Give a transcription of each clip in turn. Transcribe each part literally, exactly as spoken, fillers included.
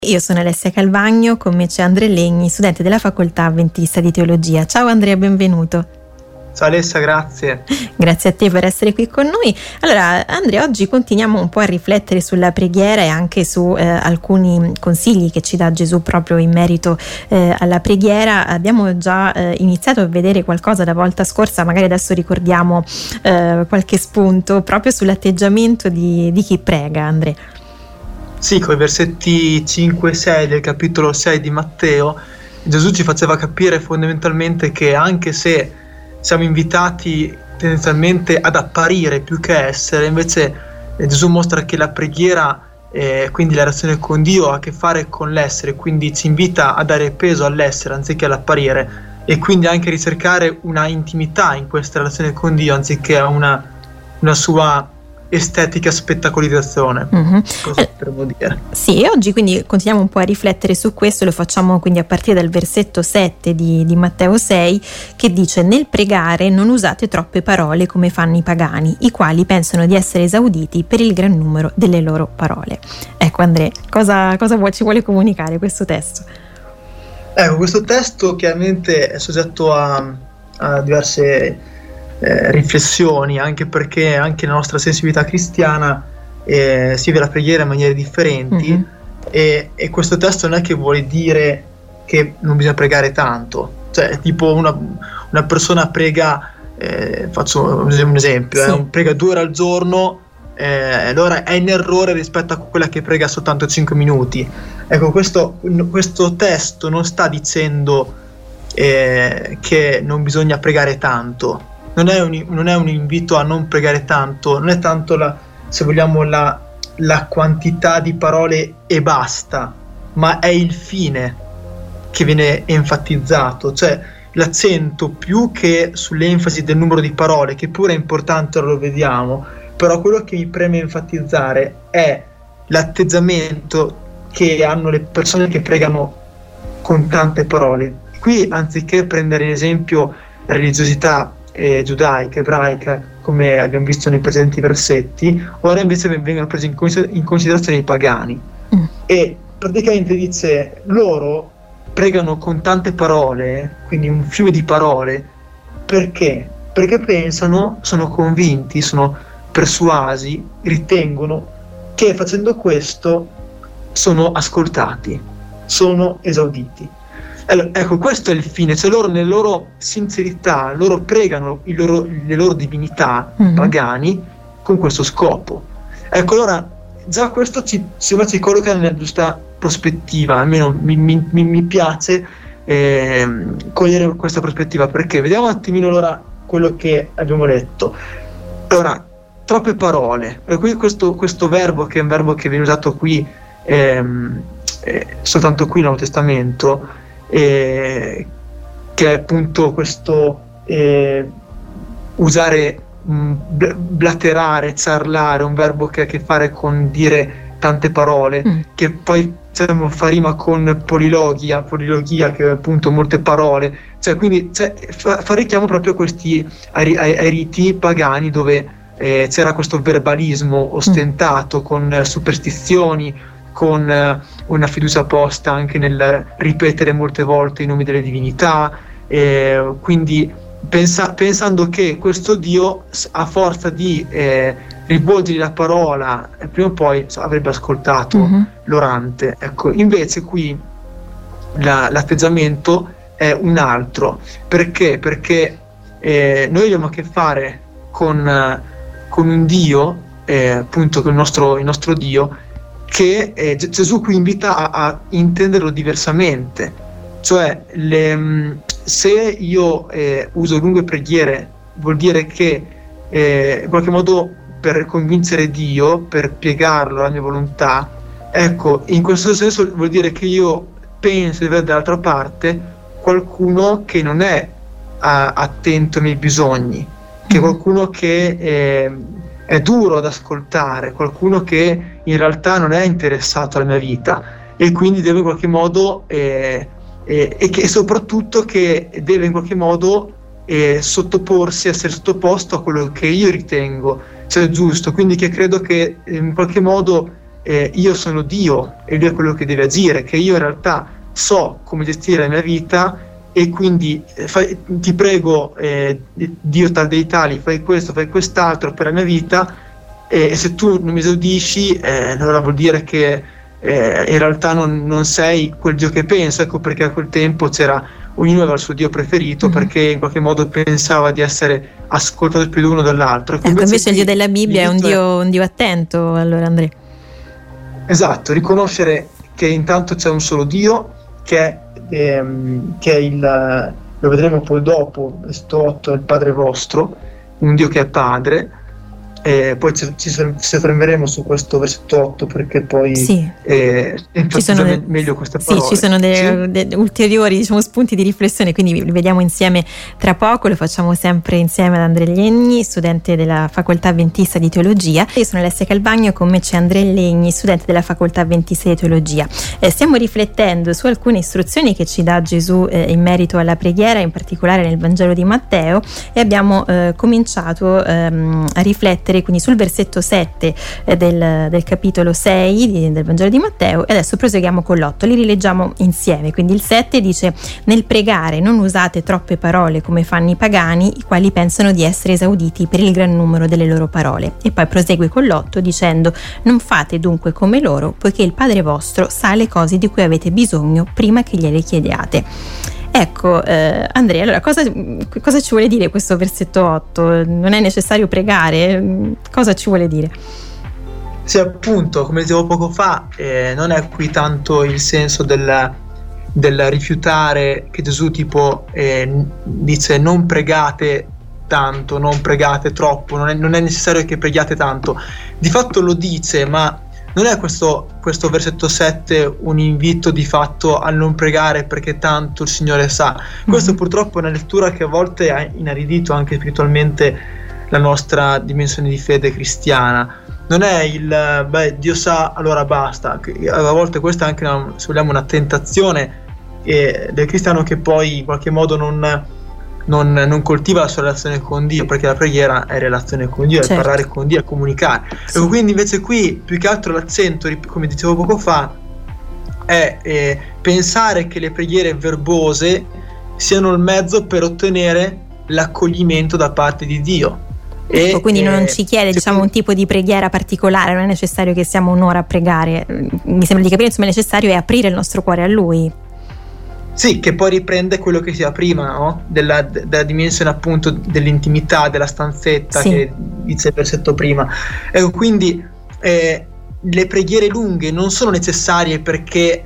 Io sono Alessia Calvagno, con me c'è Andrea Legni, studente della Facoltà Adventista di Teologia. Ciao Andrea, benvenuto. Ciao Alessia, grazie. Grazie a te per essere qui con noi. Allora Andrea, oggi continuiamo un po' a riflettere sulla preghiera e anche su eh, alcuni consigli che ci dà Gesù proprio in merito eh, alla preghiera. Abbiamo già eh, iniziato a vedere qualcosa la volta scorsa, magari adesso ricordiamo eh, qualche spunto proprio sull'atteggiamento di, di chi prega, Andrea. Sì, con i versetti cinque e sei del capitolo sei di Matteo, Gesù ci faceva capire fondamentalmente che anche se siamo invitati tendenzialmente ad apparire più che essere, invece eh, Gesù mostra che la preghiera, eh, quindi la relazione con Dio, ha a che fare con l'essere, quindi ci invita a dare peso all'essere anziché all'apparire, e quindi anche ricercare una intimità in questa relazione con Dio anziché una, una sua estetica spettacolarizzazione. Mm-hmm. Cosa potremmo dire? Sì, oggi quindi continuiamo un po' a riflettere su questo, lo facciamo quindi a partire dal versetto sette di, di Matteo sei, che dice: nel pregare non usate troppe parole come fanno i pagani, i quali pensano di essere esauditi per il gran numero delle loro parole. Ecco Andrea, cosa, cosa vuoi, ci vuole comunicare questo testo? Ecco, questo testo chiaramente è soggetto a, a diverse Eh, riflessioni, anche perché anche la nostra sensibilità cristiana eh, si vede la preghiera in maniere differenti. Mm-hmm. e, e questo testo non è che vuole dire che non bisogna pregare tanto, cioè tipo una, una persona prega, eh, faccio un esempio, sì. eh, prega due ore al giorno, eh, allora è in errore rispetto a quella che prega soltanto cinque minuti. Ecco, questo, questo testo non sta dicendo eh, che non bisogna pregare tanto. Non è, un, non è un invito a non pregare tanto, non è tanto la, se vogliamo, la, la quantità di parole e basta, ma è il fine che viene enfatizzato, cioè l'accento più che sull'enfasi del numero di parole, che pure è importante, lo vediamo, però quello che mi preme enfatizzare è l'atteggiamento che hanno le persone che pregano con tante parole. Qui, anziché prendere in esempio la religiosità Eh, giudaica, ebraica, come abbiamo visto nei precedenti versetti, ora invece vengono presi in, consider- in considerazione i pagani. Mm. E praticamente dice, loro pregano con tante parole, quindi un fiume di parole, perché? Perché pensano, sono convinti, sono persuasi, ritengono che facendo questo sono ascoltati, sono esauditi. Allora, ecco, questo è il fine, cioè loro nella loro sincerità, loro pregano il loro, le loro divinità mm-hmm. pagani con questo scopo. Ecco, allora già questo ci, ci colloca nella giusta prospettiva, almeno mi, mi, mi piace eh, cogliere questa prospettiva, perché vediamo un attimino allora quello che abbiamo letto. Allora, troppe parole, qui questo, questo verbo, che è un verbo che viene usato qui ehm, eh, soltanto qui nel Nuovo Testamento, Eh, che è appunto questo eh, usare, mh, blaterare, ciarlare, un verbo che ha a che fare con dire tante parole, mm. che poi diciamo, fa rima con polilogia, polilogia che è appunto molte parole, cioè quindi cioè, fa, fa richiamo proprio a questi ai, ai, ai riti pagani dove eh, c'era questo verbalismo ostentato mm. con eh, superstizioni, con una fiducia posta anche nel ripetere molte volte i nomi delle divinità, eh, quindi pensa, pensando che questo Dio a forza di eh, rivolgere la parola eh, prima o poi so, avrebbe ascoltato mm-hmm. l'orante. Ecco, invece qui la, l'atteggiamento è un altro. Perché? Perché eh, noi abbiamo a che fare con, con un Dio, eh, appunto con il nostro, il nostro Dio, che eh, Gesù qui invita a, a intenderlo diversamente, cioè le, se io eh, uso lunghe preghiere vuol dire che eh, in qualche modo per convincere Dio, per piegarlo alla mia volontà, ecco, in questo senso vuol dire che io penso di avere dall'altra parte qualcuno che non è a, attento ai miei bisogni, che è qualcuno che eh, è duro da ascoltare, qualcuno che in realtà non è interessato alla mia vita e quindi deve in qualche modo eh, eh, e che soprattutto che deve in qualche modo eh, sottoporsi, essere sottoposto a quello che io ritengo sia giusto, quindi che credo che in qualche modo eh, io sono Dio e lui è quello che deve agire, che io in realtà so come gestire la mia vita e quindi eh, fai, ti prego eh, Dio tal dei tali, fai questo, fai quest'altro per la mia vita, e, e se tu non mi esaudisci eh, allora vuol dire che eh, in realtà non, non sei quel Dio che penso. Ecco perché a quel tempo c'era, ognuno aveva il suo Dio preferito, mm-hmm. perché in qualche modo pensava di essere ascoltato più l'uno dell'altro. Ecco, invece, invece il Dio della Bibbia è un Dio, un Dio attento, allora Andrea. Esatto, riconoscere che intanto c'è un solo Dio, che è, ehm, che è il, lo vedremo poi dopo, versetto otto, è il Padre vostro, un Dio che è Padre. Eh, poi ci, ci soffermeremo su questo versetto otto perché poi sì. eh, enfatizza de- meglio queste parole. Sì, ci sono dei, sì? dei ulteriori, diciamo, spunti di riflessione, quindi li vediamo insieme tra poco. Lo facciamo sempre insieme ad Andrea Legni, studente della Facoltà Adventista di Teologia. Io sono Alessia Calvagno, con me c'è Andrea Legni, studente della Facoltà Adventista di Teologia. Eh, stiamo riflettendo su alcune istruzioni che ci dà Gesù eh, in merito alla preghiera, in particolare nel Vangelo di Matteo, e abbiamo eh, cominciato ehm, a riflettere quindi sul versetto sette eh, del, del capitolo sei di, del Vangelo di Matteo, e adesso proseguiamo con l'otto, li rileggiamo insieme. Quindi il sette dice: nel pregare non usate troppe parole come fanno i pagani, i quali pensano di essere esauditi per il gran numero delle loro parole. E poi prosegue con l'otto dicendo: non fate dunque come loro, poiché il Padre vostro sa le cose di cui avete bisogno prima che gliele chiediate. Ecco, eh, Andrea, allora cosa, cosa ci vuole dire questo versetto otto? Non è necessario pregare? Cosa ci vuole dire? Sì, appunto, come dicevo poco fa, eh, non è qui tanto il senso del, del rifiutare, che Gesù tipo eh, dice non pregate tanto, non pregate troppo, non è, non è necessario che preghiate tanto. Di fatto lo dice, ma non è questo, questo versetto sette un invito di fatto a non pregare perché tanto il Signore sa. Questo mm-hmm. purtroppo è una lettura che a volte ha inaridito anche spiritualmente la nostra dimensione di fede cristiana. Non è il beh, Dio sa, allora basta. A volte questa è anche una, se vogliamo, una tentazione eh, del cristiano, che poi in qualche modo non Non, non coltiva la sua relazione con Dio, perché la preghiera è relazione con Dio, certo. È parlare con Dio, è comunicare. Sì. E quindi invece qui più che altro l'accento, come dicevo poco fa, è eh, pensare che le preghiere verbose siano il mezzo per ottenere l'accoglimento da parte di Dio. Ecco, e, quindi non ci chiede, diciamo, un tipo di preghiera particolare, non è necessario che stiamo un'ora a pregare. Mi sembra di capire, insomma, è necessario è aprire il nostro cuore a Lui. Sì, che poi riprende quello che sia prima, no? Della, della dimensione appunto dell'intimità, della stanzetta, sì. Che dice il versetto prima. Ecco, quindi eh, le preghiere lunghe non sono necessarie perché,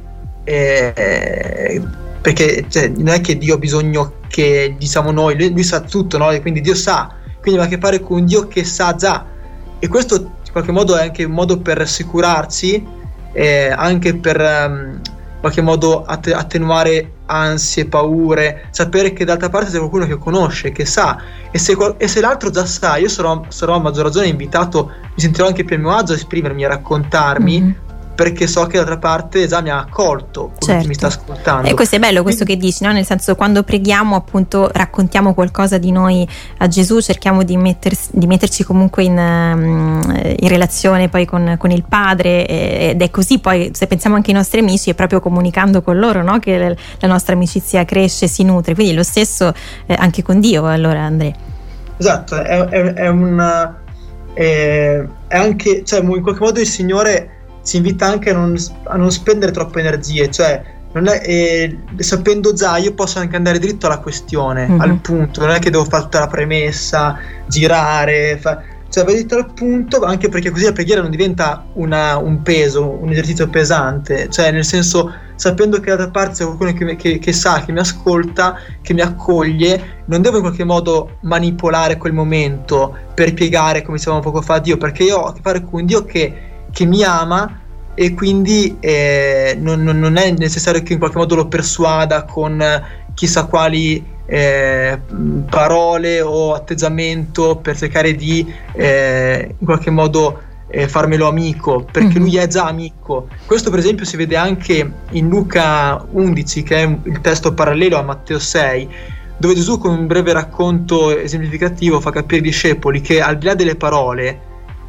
eh, perché cioè, non è che Dio ha bisogno che diciamo noi, lui, lui sa tutto, no? E quindi Dio sa, quindi va a che fare con un Dio che sa già. E questo in qualche modo è anche un modo per rassicurarci, eh, anche per um, in qualche modo att- attenuare ansie, paure, sapere che d'altra parte c'è qualcuno che conosce, che sa, e se, qual- e se l'altro già sa, io sarò, sarò a maggior ragione invitato, mi sentirò anche più a mio agio a esprimermi, a raccontarmi, mm-hmm. perché so che d'altra parte già mi ha accolto, come certo. Chi mi sta ascoltando. E questo è bello, questo che dici, no? Nel senso, quando preghiamo appunto raccontiamo qualcosa di noi a Gesù, cerchiamo di, mettersi, di metterci comunque in, in relazione poi con, con il Padre, ed è così poi, se pensiamo anche ai nostri amici, è proprio comunicando con loro, no? Che la nostra amicizia cresce, si nutre, quindi lo stesso eh, anche con Dio, allora Andrea. Esatto, è, è, è un è, è anche, cioè in qualche modo il Signore ci invita anche a non, a non spendere troppe energie, cioè non è, eh, sapendo già, io posso anche andare dritto alla questione, mm-hmm. al punto, non è che devo fare tutta la premessa, girare, fa, cioè vai dritto al punto, anche perché così la preghiera non diventa una, un peso, un esercizio pesante, cioè nel senso, sapendo che dall'altra parte c'è qualcuno che, che, che sa, che mi ascolta, che mi accoglie, non devo in qualche modo manipolare quel momento per piegare, come dicevamo poco fa, Dio, perché io ho a che fare con un Dio che che mi ama, e quindi eh, non, non è necessario che in qualche modo lo persuada con chissà quali eh, parole o atteggiamento per cercare di eh, in qualche modo eh, farmelo amico, perché mm-hmm. lui è già amico. Questo per esempio si vede anche in Luca undici, che è il testo parallelo a Matteo sei, dove Gesù con un breve racconto esemplificativo fa capire ai discepoli che al di là delle parole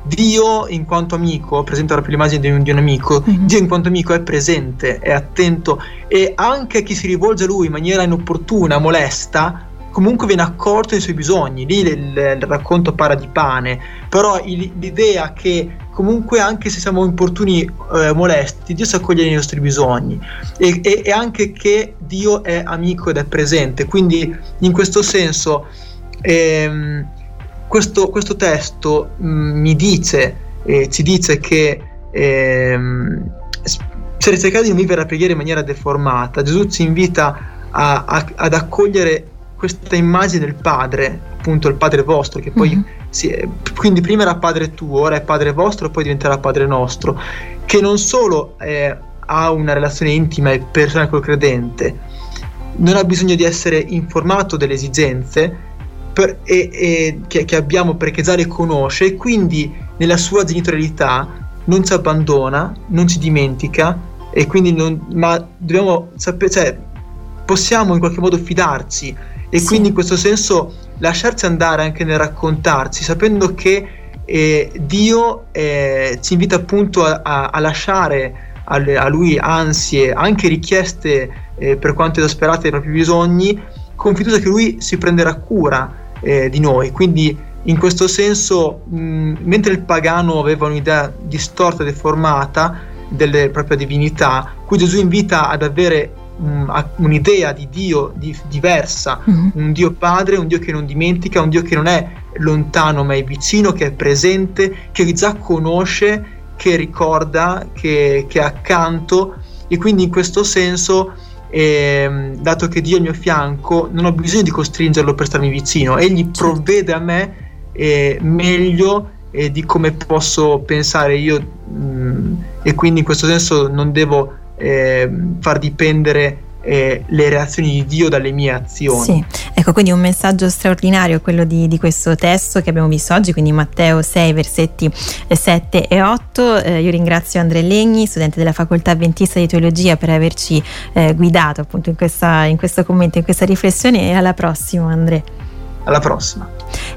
Dio in quanto amico, presenta proprio l'immagine di un, di un amico, mm-hmm. Dio in quanto amico è presente, è attento, e anche chi si rivolge a lui in maniera inopportuna, molesta, comunque viene accolto nei suoi bisogni. Lì il, il racconto parla di pane, però il, l'idea che comunque anche se siamo importuni, eh, molesti, Dio si accoglie nei nostri bisogni, e, e, e anche che Dio è amico ed è presente. Quindi in questo senso ehm, questo, questo testo mh, mi dice, eh, ci dice che ehm, se cercare di non vivere la preghiera in maniera deformata, Gesù ci invita a, a, ad accogliere questa immagine del Padre, appunto il Padre vostro, che poi mm-hmm. si, quindi prima era Padre tuo, ora è Padre vostro, poi diventerà Padre nostro, che non solo eh, ha una relazione intima e personale col credente, non ha bisogno di essere informato delle esigenze per, e, e, che, che abbiamo, perché già le conosce, e quindi nella sua genitorialità non ci abbandona, non ci dimentica, e quindi non, ma dobbiamo sapere, cioè possiamo in qualche modo fidarci, e sì. Quindi in questo senso lasciarci andare anche nel raccontarci, sapendo che eh, Dio eh, ci invita appunto a, a, a lasciare a, a Lui ansie, anche richieste eh, per quanto esasperate dei propri bisogni, con fiducia che Lui si prenderà cura eh, di noi. Quindi in questo senso, mh, mentre il pagano aveva un'idea distorta e deformata della propria divinità, qui Gesù invita ad avere un'idea di Dio di, diversa, mm-hmm. un Dio Padre, un Dio che non dimentica, un Dio che non è lontano ma è vicino, che è presente, che già conosce, che ricorda, che, che è accanto. E quindi in questo senso, eh, dato che Dio è al mio fianco, non ho bisogno di costringerlo per starmi vicino, egli provvede a me eh, meglio eh, di come posso pensare io, mh, e quindi in questo senso non devo Eh, far dipendere eh, le reazioni di Dio dalle mie azioni. Sì, ecco, quindi un messaggio straordinario quello di, di questo testo che abbiamo visto oggi, quindi Matteo sei versetti sette e otto. Eh, io ringrazio Andrea Legni, studente della Facoltà Adventista di Teologia, per averci eh, guidato appunto in, questa, in questo commento, in questa riflessione, e alla prossima, Andrea. Alla prossima.